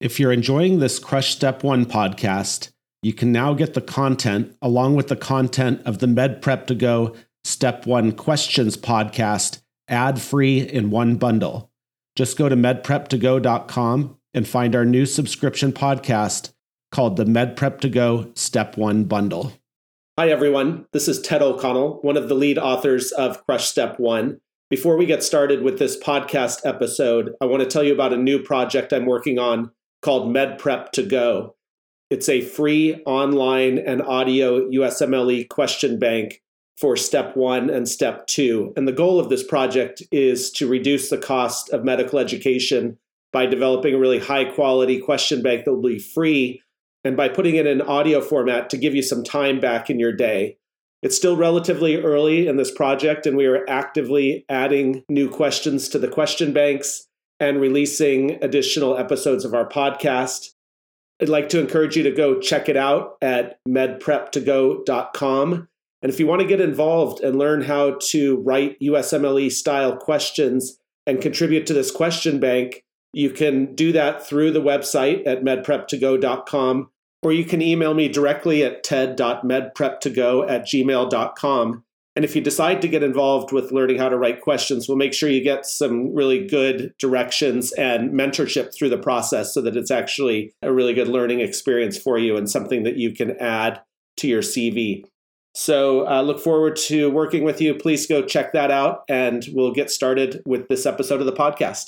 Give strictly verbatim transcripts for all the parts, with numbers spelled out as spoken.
If you're enjoying this Crush Step one podcast, you can now get the content along with the content of the MedPrep to Go Step one Questions podcast ad-free in one bundle. Just go to med prep to go dot com and find our new subscription podcast called the MedPrep to Go Step one Bundle. Hi, everyone. This is Ted O'Connell, one of the lead authors of Crush Step one. Before we get started with this podcast episode, I want to tell you about a new project I'm working on called MedPrep to Go. It's a free online and audio U S M L E question bank for Step one and Step two. And the goal of this project is to reduce the cost of medical education by developing a really high-quality question bank that will be free, and by putting it in audio format to give you some time back in your day. It's still relatively early in this project, and we are actively adding new questions to the question banks and releasing additional episodes of our podcast. I'd like to encourage you to go check it out at med prep to go dot com. And if you want to get involved and learn how to write U S M L E style questions and contribute to this question bank, you can do that through the website at med prep to go dot com, or you can email me directly at ted dot med prep to go at gmail dot com. And if you decide to get involved with learning how to write questions, we'll make sure you get some really good directions and mentorship through the process so that it's actually a really good learning experience for you and something that you can add to your C V. So I uh, look forward to working with you. Please go check that out, and we'll get started with this episode of the podcast.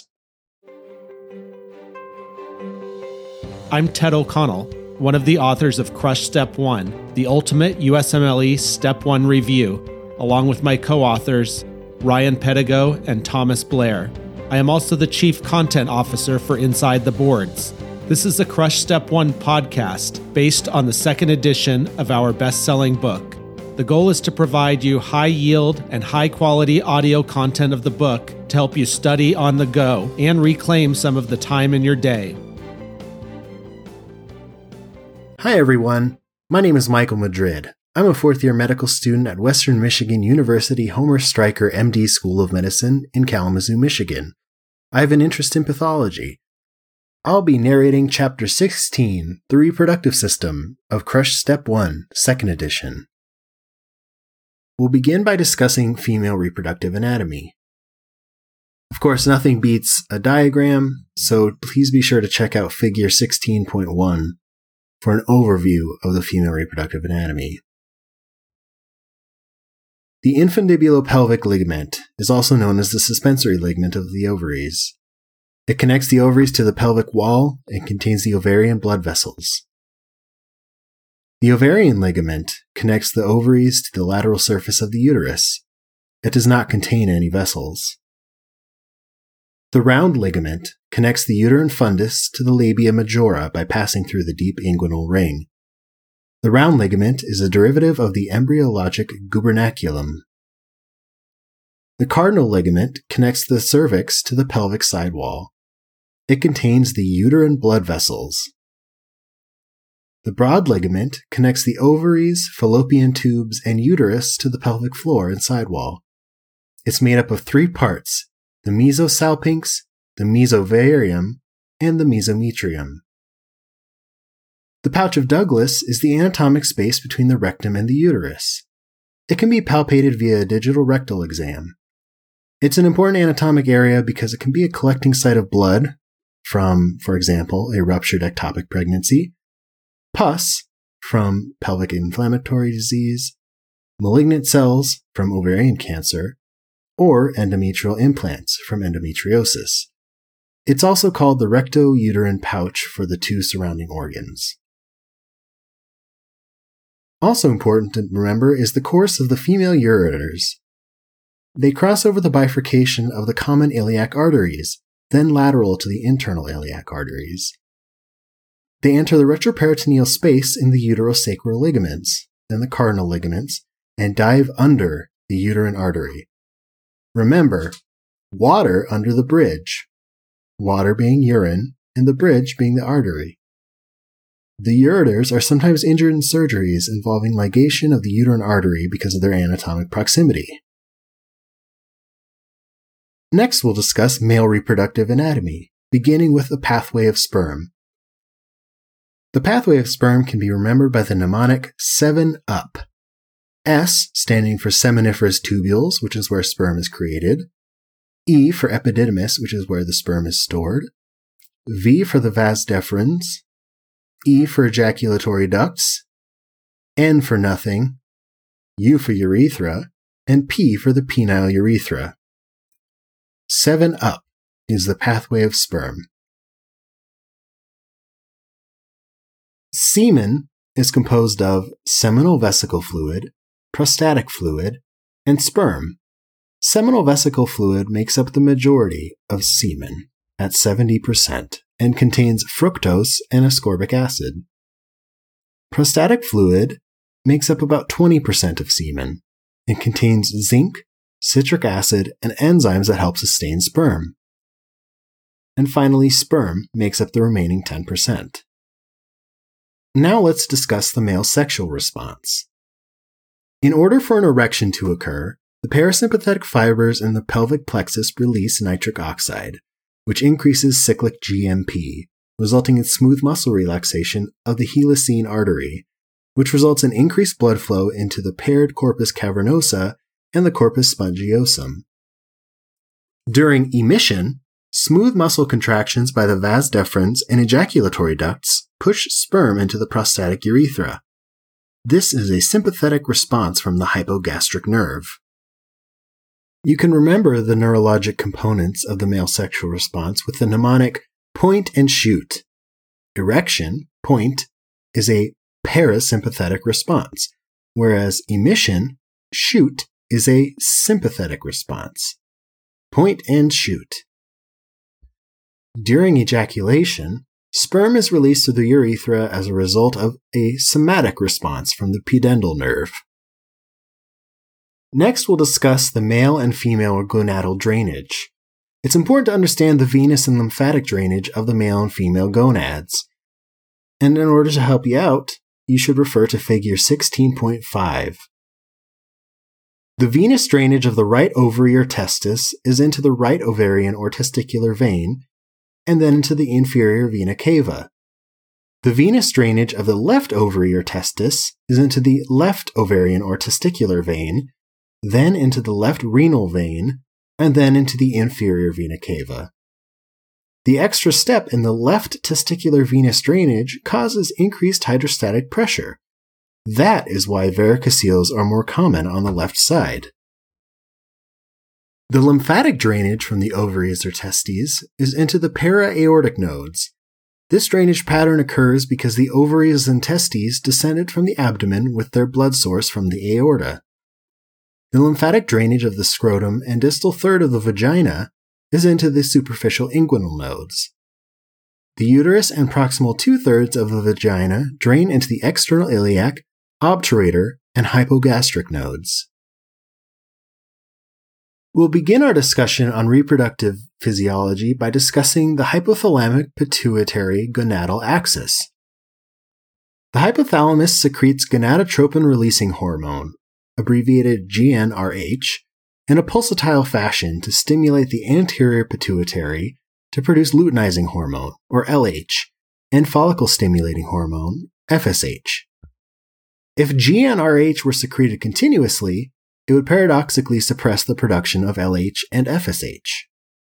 I'm Ted O'Connell, one of the authors of Crush Step one, the ultimate U S M L E Step one review, along with my co-authors, Ryan Pedigo and Thomas Blair. I am also the Chief Content Officer for Inside the Boards. This is a Crush Step one podcast based on the second edition of our best-selling book. The goal is to provide you high-yield and high-quality audio content of the book to help you study on the go and reclaim some of the time in your day. Hi, everyone. My name is Michael Madrid. I'm a fourth-year medical student at Western Michigan University Homer Stryker M D School of Medicine in Kalamazoo, Michigan. I have an interest in pathology. I'll be narrating Chapter sixteen, The Reproductive System, of Crush Step one, second edition. We'll begin by discussing female reproductive anatomy. Of course, nothing beats a diagram, so please be sure to check out Figure sixteen point one for an overview of the female reproductive anatomy. The infundibulopelvic ligament is also known as the suspensory ligament of the ovaries. It connects the ovaries to the pelvic wall and contains the ovarian blood vessels. The ovarian ligament connects the ovaries to the lateral surface of the uterus. It does not contain any vessels. The round ligament connects the uterine fundus to the labia majora by passing through the deep inguinal ring. The round ligament is a derivative of the embryologic gubernaculum. The cardinal ligament connects the cervix to the pelvic sidewall. It contains the uterine blood vessels. The broad ligament connects the ovaries, fallopian tubes, and uterus to the pelvic floor and sidewall. It's made up of three parts: the mesosalpinx, the mesovarium, and the mesometrium. The pouch of Douglas is the anatomic space between the rectum and the uterus. It can be palpated via a digital rectal exam. It's an important anatomic area because it can be a collecting site of blood from, for example, a ruptured ectopic pregnancy, pus from pelvic inflammatory disease, malignant cells from ovarian cancer, or endometrial implants from endometriosis. It's also called the recto-uterine pouch for the two surrounding organs. Also important to remember is the course of the female ureters. They cross over the bifurcation of the common iliac arteries, then lateral to the internal iliac arteries. They enter the retroperitoneal space in the uterosacral ligaments, then the cardinal ligaments, and dive under the uterine artery. Remember, water under the bridge, water being urine, and the bridge being the artery. The ureters are sometimes injured in surgeries involving ligation of the uterine artery because of their anatomic proximity. Next, we'll discuss male reproductive anatomy, beginning with the pathway of sperm. The pathway of sperm can be remembered by the mnemonic seven up. S standing for seminiferous tubules, which is where sperm is created. E for epididymis, which is where the sperm is stored. V for the vas deferens. E for ejaculatory ducts. N for nothing. U for urethra. And P for the penile urethra. Seven up is the pathway of sperm. Semen is composed of seminal vesicle fluid, prostatic fluid, and sperm. Seminal vesicle fluid makes up the majority of semen at seventy percent and contains fructose and ascorbic acid. Prostatic fluid makes up about twenty percent of semen and contains zinc, citric acid, and enzymes that help sustain sperm. And finally, sperm makes up the remaining ten percent. Now let's discuss the male sexual response. In order for an erection to occur, the parasympathetic fibers in the pelvic plexus release nitric oxide, which increases cyclic G M P, resulting in smooth muscle relaxation of the helicine artery, which results in increased blood flow into the paired corpus cavernosa and the corpus spongiosum. During emission, smooth muscle contractions by the vas deferens and ejaculatory ducts push sperm into the prostatic urethra. This is a sympathetic response from the hypogastric nerve. You can remember the neurologic components of the male sexual response with the mnemonic point and shoot. Erection, point, is a parasympathetic response, whereas emission, shoot, is a sympathetic response. Point and shoot. During ejaculation, sperm is released to the urethra as a result of a somatic response from the pudendal nerve. Next, we'll discuss the male and female gonadal drainage. It's important to understand the venous and lymphatic drainage of the male and female gonads. And in order to help you out, you should refer to figure sixteen point five. The venous drainage of the right ovary or testis is into the right ovarian or testicular vein, and then into the inferior vena cava. The venous drainage of the left ovary or testis is into the left ovarian or testicular vein, then into the left renal vein, and then into the inferior vena cava. The extra step in the left testicular venous drainage causes increased hydrostatic pressure. That is why varicoceles are more common on the left side. The lymphatic drainage from the ovaries or testes is into the para-aortic nodes. This drainage pattern occurs because the ovaries and testes descended from the abdomen with their blood source from the aorta. The lymphatic drainage of the scrotum and distal third of the vagina is into the superficial inguinal nodes. The uterus and proximal two-thirds of the vagina drain into the external iliac, obturator, and hypogastric nodes. We'll begin our discussion on reproductive physiology by discussing the hypothalamic pituitary gonadal axis. The hypothalamus secretes gonadotropin-releasing hormone, abbreviated G N R H, in a pulsatile fashion to stimulate the anterior pituitary to produce luteinizing hormone, or L H, and follicle-stimulating hormone, F S H. If G N R H were secreted continuously, it would paradoxically suppress the production of L H and F S H.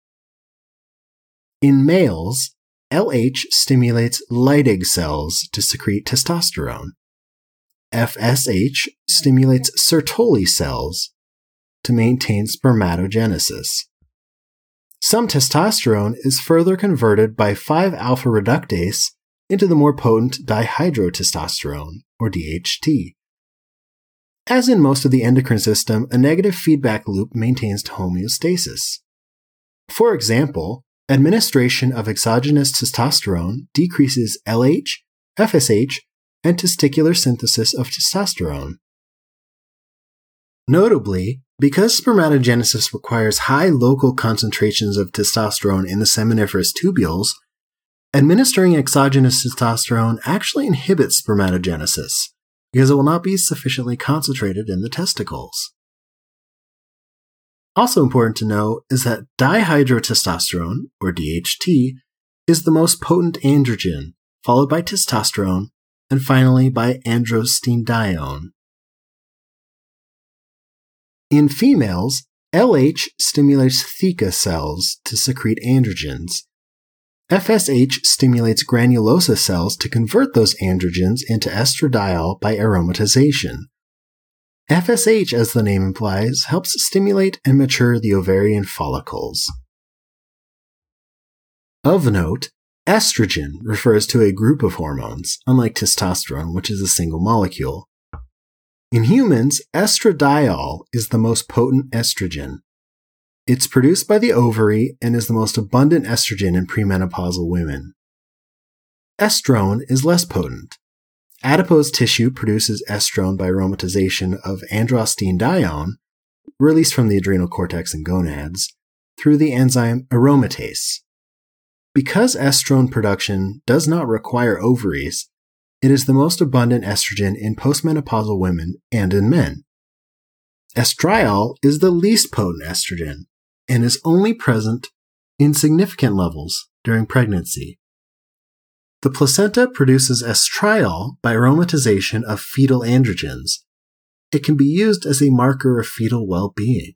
In males, L H stimulates Leydig cells to secrete testosterone. F S H stimulates Sertoli cells to maintain spermatogenesis. Some testosterone is further converted by five alpha reductase into the more potent dihydrotestosterone, or D H T. As in most of the endocrine system, a negative feedback loop maintains homeostasis. For example, administration of exogenous testosterone decreases L H, F S H, and testicular synthesis of testosterone. Notably, because spermatogenesis requires high local concentrations of testosterone in the seminiferous tubules, administering exogenous testosterone actually inhibits spermatogenesis, because it will not be sufficiently concentrated in the testicles. Also important to know is that dihydrotestosterone, or D H T, is the most potent androgen, followed by testosterone, and finally by androstenedione. In females, L H stimulates theca cells to secrete androgens. F S H stimulates granulosa cells to convert those androgens into estradiol by aromatization. F S H, as the name implies, helps stimulate and mature the ovarian follicles. Of note, estrogen refers to a group of hormones, unlike testosterone, which is a single molecule. In humans, estradiol is the most potent estrogen. It's produced by the ovary and is the most abundant estrogen in premenopausal women. Estrone is less potent. Adipose tissue produces estrone by aromatization of androstenedione, released from the adrenal cortex and gonads, through the enzyme aromatase. Because estrone production does not require ovaries, it is the most abundant estrogen in postmenopausal women and in men. Estriol is the least potent estrogen and is only present in significant levels during pregnancy. The placenta produces estriol by aromatization of fetal androgens. It can be used as a marker of fetal well-being.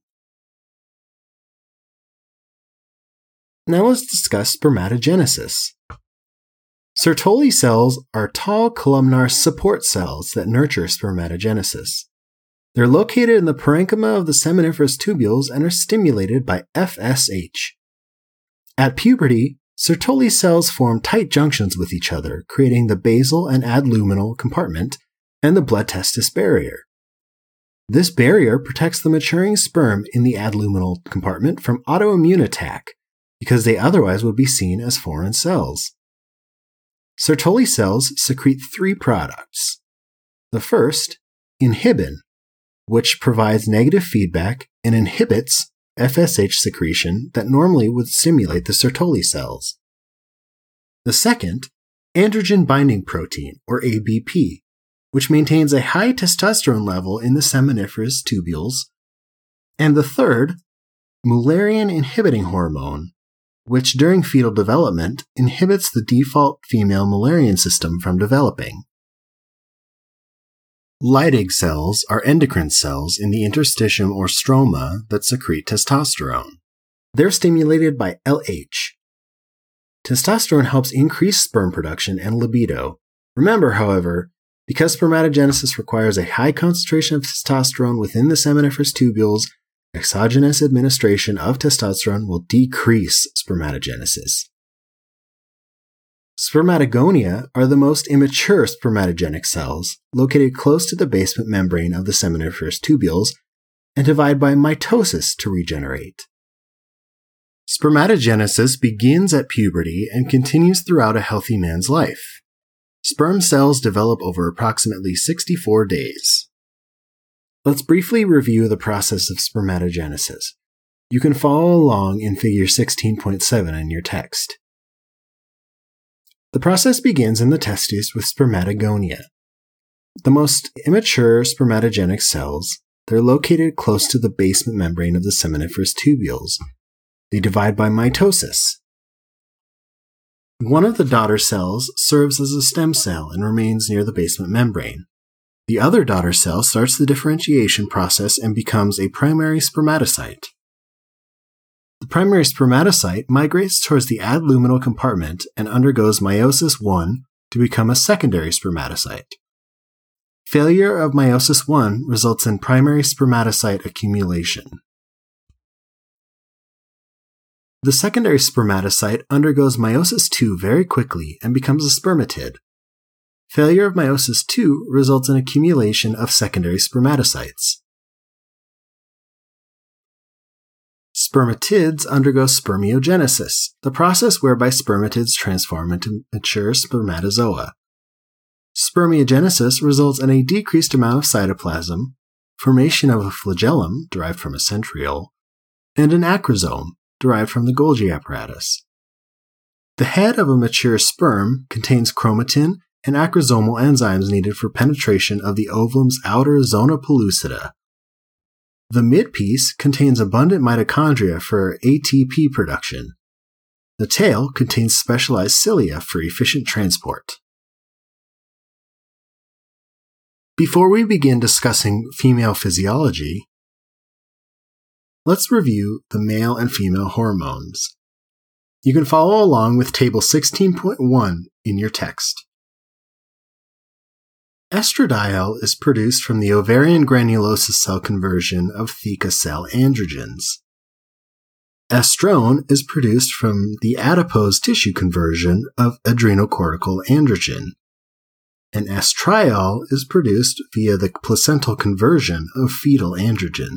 Now let's discuss spermatogenesis. Sertoli cells are tall columnar support cells that nurture spermatogenesis. They're located in the parenchyma of the seminiferous tubules and are stimulated by F S H. At puberty, Sertoli cells form tight junctions with each other, creating the basal and adluminal compartment and the blood-testis barrier. This barrier protects the maturing sperm in the adluminal compartment from autoimmune attack, because they otherwise would be seen as foreign cells. Sertoli cells secrete three products. The first, inhibin, which provides negative feedback and inhibits F S H secretion that normally would stimulate the Sertoli cells. The second, androgen binding protein, or A B P, which maintains a high testosterone level in the seminiferous tubules. And the third, Mullerian inhibiting hormone, which during fetal development inhibits the default female Mullerian system from developing. Leydig cells are endocrine cells in the interstitium or stroma that secrete testosterone. They're stimulated by L H. Testosterone helps increase sperm production and libido. Remember, however, because spermatogenesis requires a high concentration of testosterone within the seminiferous tubules, exogenous administration of testosterone will decrease spermatogenesis. Spermatogonia are the most immature spermatogenic cells, located close to the basement membrane of the seminiferous tubules, and divide by mitosis to regenerate. Spermatogenesis begins at puberty and continues throughout a healthy man's life. Sperm cells develop over approximately sixty-four days. Let's briefly review the process of spermatogenesis. You can follow along in Figure sixteen point seven in your text. The process begins in the testes with spermatogonia. The most immature spermatogenic cells, they're located close to the basement membrane of the seminiferous tubules. They divide by mitosis. One of the daughter cells serves as a stem cell and remains near the basement membrane. The other daughter cell starts the differentiation process and becomes a primary spermatocyte. The primary spermatocyte migrates towards the adluminal compartment and undergoes meiosis one to become a secondary spermatocyte. Failure of meiosis one results in primary spermatocyte accumulation. The secondary spermatocyte undergoes meiosis two very quickly and becomes a spermatid. Failure of meiosis two results in accumulation of secondary spermatocytes. Spermatids undergo spermiogenesis, the process whereby spermatids transform into mature spermatozoa. Spermiogenesis results in a decreased amount of cytoplasm, formation of a flagellum derived from a centriole, and an acrosome derived from the Golgi apparatus. The head of a mature sperm contains chromatin and acrosomal enzymes needed for penetration of the ovum's outer zona pellucida. The midpiece contains abundant mitochondria for A T P production. The tail contains specialized cilia for efficient transport. Before we begin discussing female physiology, let's review the male and female hormones. You can follow along with Table sixteen point one in your text. Estradiol is produced from the ovarian granulosa cell conversion of theca cell androgens. Estrone is produced from the adipose tissue conversion of adrenocortical androgen. And estriol is produced via the placental conversion of fetal androgen.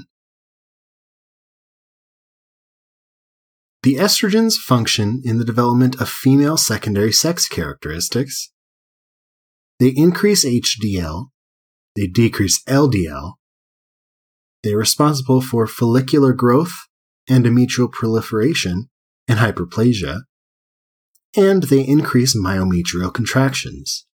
The estrogens function in the development of female secondary sex characteristics. They increase H D L, they decrease L D L, they're responsible for follicular growth, endometrial proliferation, and hyperplasia, and they increase myometrial contractions.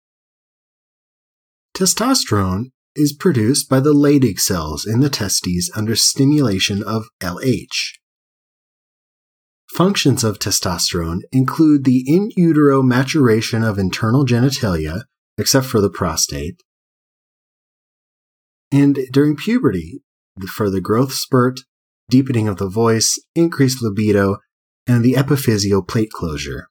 Testosterone is produced by the Leydig cells in the testes under stimulation of L H. Functions of testosterone include the in utero maturation of internal genitalia, except for the prostate, and during puberty, the further growth spurt, deepening of the voice, increased libido, and the epiphyseal plate closure.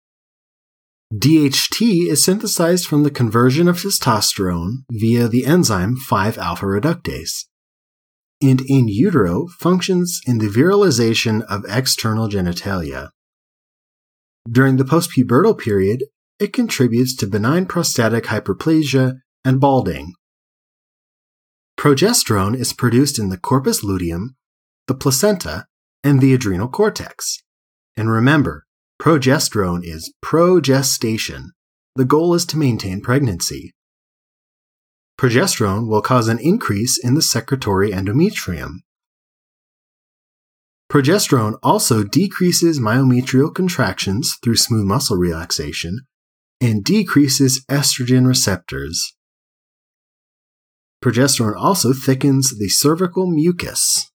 D H T is synthesized from the conversion of testosterone via the enzyme five alpha reductase, and in utero functions in the virilization of external genitalia. During the postpubertal period, it contributes to benign prostatic hyperplasia and balding. Progesterone is produced in the corpus luteum, the placenta, and the adrenal cortex. And remember, progesterone is progestation. The goal is to maintain pregnancy. Progesterone will cause an increase in the secretory endometrium. Progesterone also decreases myometrial contractions through smooth muscle relaxation and decreases estrogen receptors. Progesterone also thickens the cervical mucus.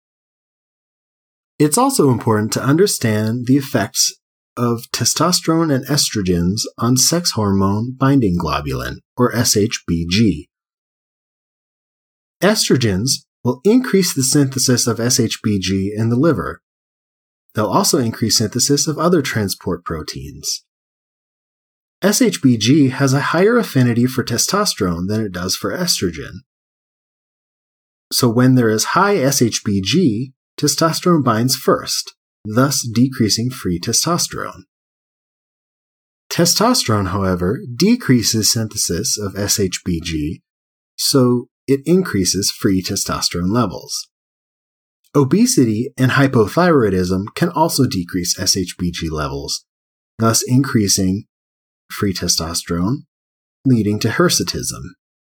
It's also important to understand the effects of testosterone and estrogens on sex hormone binding globulin, or S H B G. Estrogens will increase the synthesis of S H B G in the liver. They'll also increase synthesis of other transport proteins. S H B G has a higher affinity for testosterone than it does for estrogen. So when there is high S H B G, testosterone binds first, thus decreasing free testosterone. Testosterone, however, decreases synthesis of S H B G, so it increases free testosterone levels. Obesity and hypothyroidism can also decrease S H B G levels, thus increasing free testosterone, leading to hirsutism.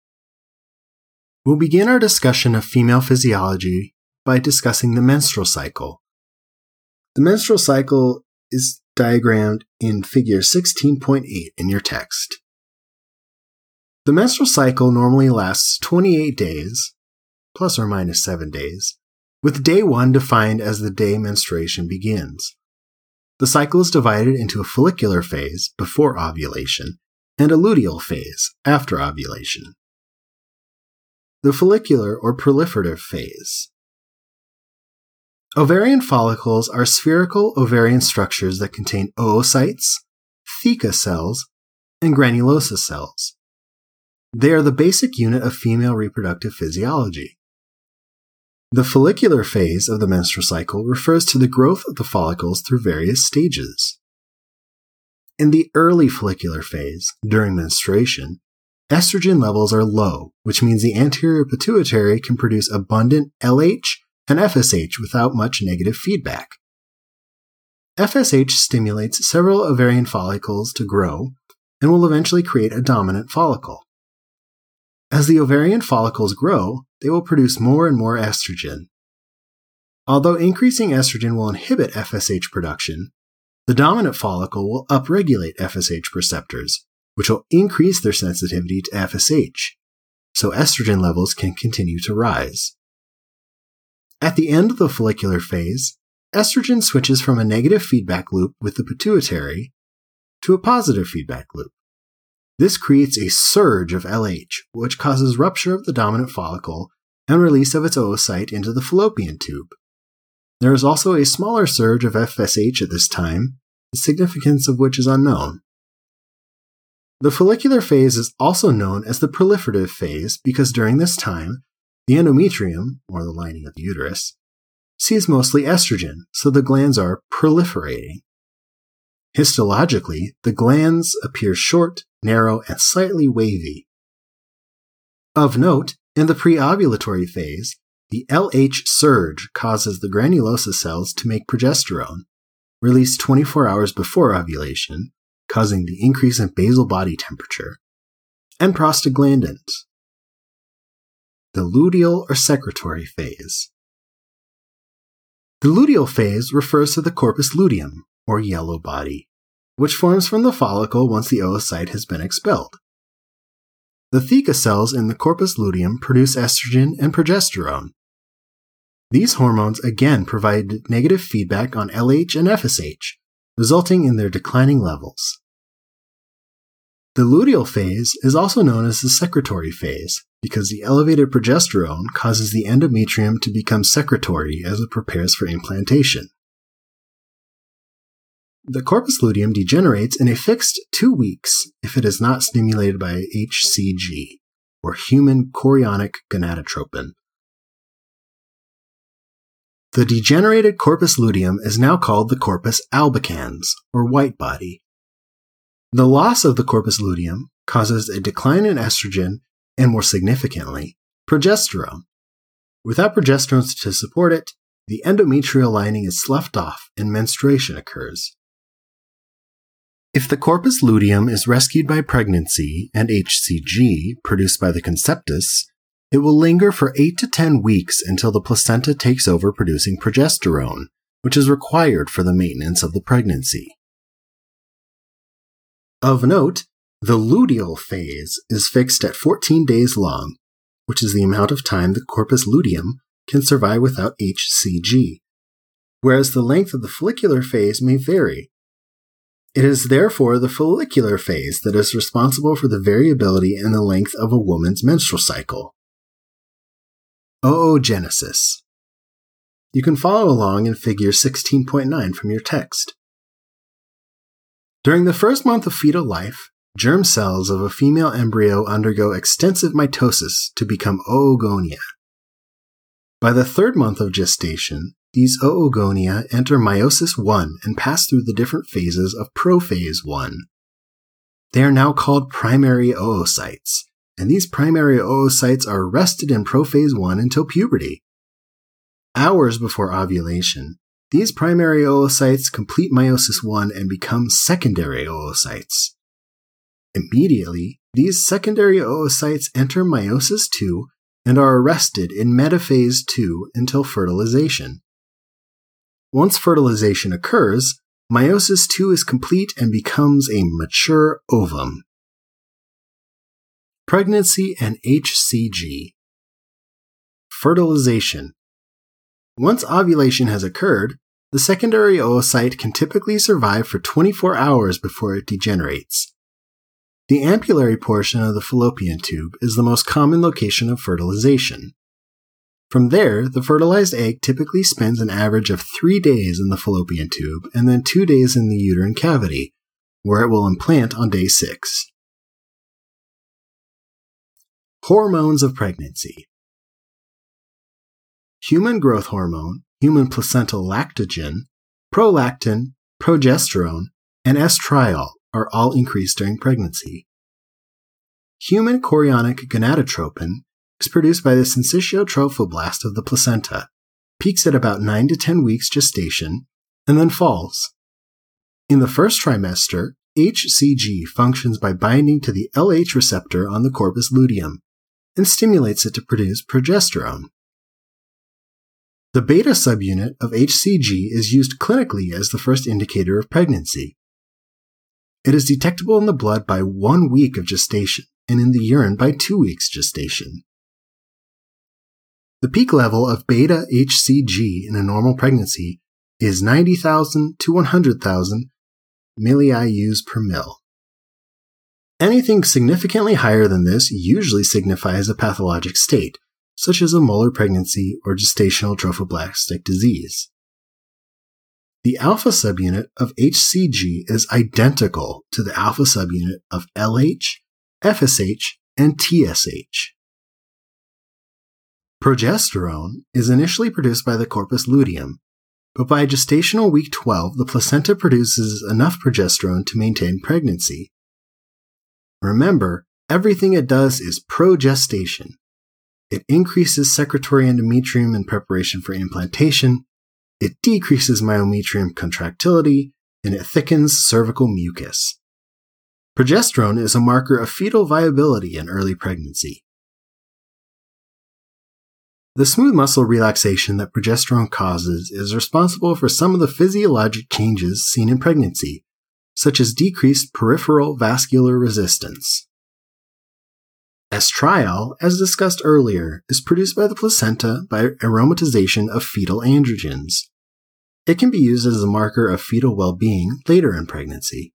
We'll begin our discussion of female physiology by discussing the menstrual cycle. The menstrual cycle is diagrammed in figure sixteen point eight in your text. The menstrual cycle normally lasts twenty-eight days, plus or minus seven days, with day one defined as the day menstruation begins. The cycle is divided into a follicular phase before ovulation and a luteal phase after ovulation. The follicular or proliferative phase. Ovarian follicles are spherical ovarian structures that contain oocytes, theca cells, and granulosa cells. They are the basic unit of female reproductive physiology. The follicular phase of the menstrual cycle refers to the growth of the follicles through various stages. In the early follicular phase, during menstruation, estrogen levels are low, which means the anterior pituitary can produce abundant L H and F S H without much negative feedback. F S H stimulates several ovarian follicles to grow and will eventually create a dominant follicle. As the ovarian follicles grow, they will produce more and more estrogen. Although increasing estrogen will inhibit F S H production, the dominant follicle will upregulate F S H receptors, which will increase their sensitivity to F S H, so estrogen levels can continue to rise. At the end of the follicular phase, estrogen switches from a negative feedback loop with the pituitary to a positive feedback loop. This creates a surge of L H, which causes rupture of the dominant follicle and release of its oocyte into the fallopian tube. There is also a smaller surge of F S H at this time, the significance of which is unknown. The follicular phase is also known as the proliferative phase because during this time, the endometrium, or the lining of the uterus, sees mostly estrogen, so the glands are proliferating. Histologically, the glands appear short, narrow, and slightly wavy. Of note, in the preovulatory phase, the L H surge causes the granulosa cells to make progesterone, released twenty-four hours before ovulation, causing the increase in basal body temperature, and prostaglandins. The luteal or secretory phase. The luteal phase refers to the corpus luteum, or yellow body, which forms from the follicle once the oocyte has been expelled. The theca cells in the corpus luteum produce estrogen and progesterone. These hormones again provide negative feedback on L H and F S H, resulting in their declining levels. The luteal phase is also known as the secretory phase because the elevated progesterone causes the endometrium to become secretory as it prepares for implantation. The corpus luteum degenerates in a fixed two weeks if it is not stimulated by H C G, or human chorionic gonadotropin. The degenerated corpus luteum is now called the corpus albicans, or white body. The loss of the corpus luteum causes a decline in estrogen and, more significantly, progesterone. Without progesterone to support it, the endometrial lining is sloughed off and menstruation occurs. If the corpus luteum is rescued by pregnancy and H C G produced by the conceptus, it will linger for eight to ten weeks until the placenta takes over producing progesterone, which is required for the maintenance of the pregnancy. Of note, the luteal phase is fixed at fourteen days long, which is the amount of time the corpus luteum can survive without H C G, whereas the length of the follicular phase may vary. It is therefore the follicular phase that is responsible for the variability in the length of a woman's menstrual cycle. Oogenesis. You can follow along in figure sixteen point nine from your text. During the first month of fetal life, germ cells of a female embryo undergo extensive mitosis to become oogonia. By the third month of gestation, these oogonia enter meiosis one and pass through the different phases of prophase one. They are now called primary oocytes, and these primary oocytes are arrested in prophase one until puberty. Hours before ovulation, these primary oocytes complete meiosis one and become secondary oocytes. Immediately, these secondary oocytes enter meiosis two and are arrested in metaphase two until fertilization. Once fertilization occurs, meiosis two is complete and becomes a mature ovum. Pregnancy and H C G. Fertilization. Once ovulation has occurred, the secondary oocyte can typically survive for twenty-four hours before it degenerates. The ampullary portion of the fallopian tube is the most common location of fertilization. From there, the fertilized egg typically spends an average of three days in the fallopian tube and then two days in the uterine cavity, where it will implant on day six. Hormones of pregnancy. Human growth hormone, human placental lactogen, prolactin, progesterone, and estriol are all increased during pregnancy. Human chorionic gonadotropin is produced by the syncytial trophoblast of the placenta, peaks at about nine to ten weeks gestation, and then falls. In the first trimester, H C G functions by binding to the L H receptor on the corpus luteum and stimulates it to produce progesterone. The beta subunit of H C G is used clinically as the first indicator of pregnancy. It is detectable in the blood by one week of gestation and in the urine by two weeks gestation. The peak level of beta H C G in a normal pregnancy is ninety thousand to one hundred thousand milliI U S per mil. Anything significantly higher than this usually signifies a pathologic state, such as a molar pregnancy or gestational trophoblastic disease. The alpha subunit of H C G is identical to the alpha subunit of L H, F S H, and T S H. Progesterone is initially produced by the corpus luteum, but by gestational week twelve, the placenta produces enough progesterone to maintain pregnancy. Remember, everything it does is progestation. It increases secretory endometrium in preparation for implantation, it decreases myometrium contractility, and it thickens cervical mucus. Progesterone is a marker of fetal viability in early pregnancy. The smooth muscle relaxation that progesterone causes is responsible for some of the physiologic changes seen in pregnancy, such as decreased peripheral vascular resistance. Estriol, as discussed earlier, is produced by the placenta by aromatization of fetal androgens. It can be used as a marker of fetal well-being later in pregnancy.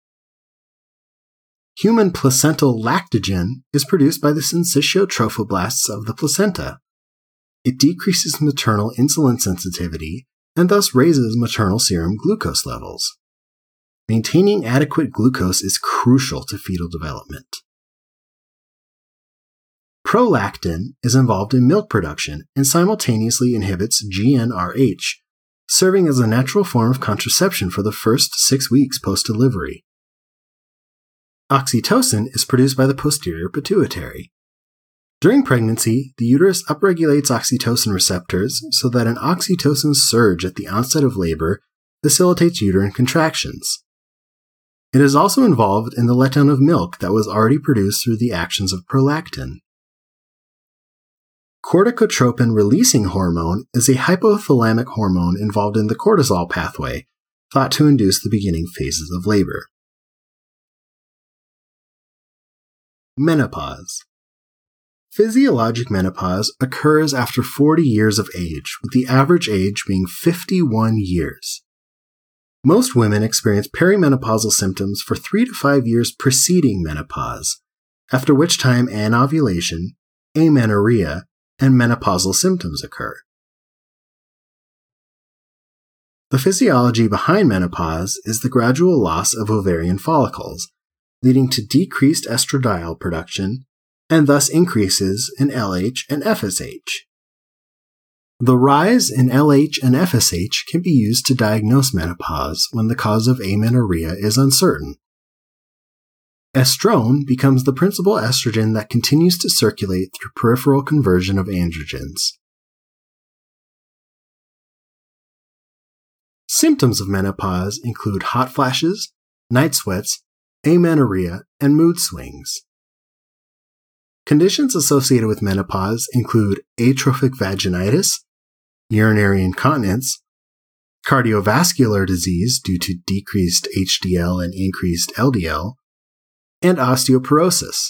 Human placental lactogen is produced by the syncytial trophoblasts of the placenta. It decreases maternal insulin sensitivity and thus raises maternal serum glucose levels. Maintaining adequate glucose is crucial to fetal development. Prolactin is involved in milk production and simultaneously inhibits G n R H, serving as a natural form of contraception for the first six weeks post-delivery. Oxytocin is produced by the posterior pituitary. During pregnancy, the uterus upregulates oxytocin receptors so that an oxytocin surge at the onset of labor facilitates uterine contractions. It is also involved in the letdown of milk that was already produced through the actions of prolactin. Corticotropin-releasing hormone is a hypothalamic hormone involved in the cortisol pathway, thought to induce the beginning phases of labor. Menopause. Physiologic menopause occurs after forty years of age, with the average age being fifty-one years. Most women experience perimenopausal symptoms for three to five years preceding menopause, after which time anovulation, amenorrhea, and menopausal symptoms occur. The physiology behind menopause is the gradual loss of ovarian follicles, leading to decreased estradiol production, and thus increases in L H and F S H. The rise in L H and F S H can be used to diagnose menopause when the cause of amenorrhea is uncertain. Estrone becomes the principal estrogen that continues to circulate through peripheral conversion of androgens. Symptoms of menopause include hot flashes, night sweats, amenorrhea, and mood swings. Conditions associated with menopause include atrophic vaginitis, urinary incontinence, cardiovascular disease due to decreased H D L and increased L D L, and osteoporosis.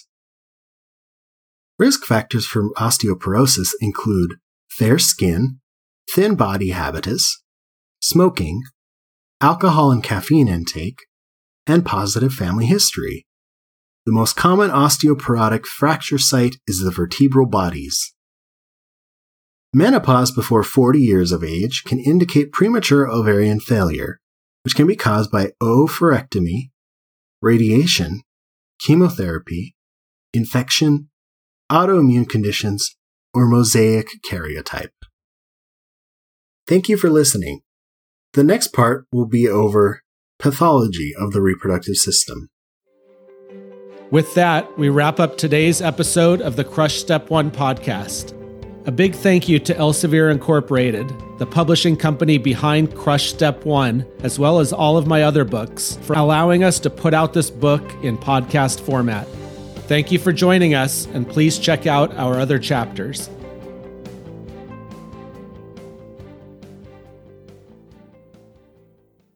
Risk factors for osteoporosis include fair skin, thin body habitus, smoking, alcohol and caffeine intake, and positive family history. The most common osteoporotic fracture site is the vertebral bodies. Menopause before forty years of age can indicate premature ovarian failure, which can be caused by oophorectomy, radiation, chemotherapy, infection, autoimmune conditions, or mosaic karyotype. Thank you for listening. The next part will be over pathology of the reproductive system. With that, we wrap up today's episode of the Crush Step one podcast. A big thank you to Elsevier Incorporated, the publishing company behind Crush Step one, as well as all of my other books, for allowing us to put out this book in podcast format. Thank you for joining us, and please check out our other chapters.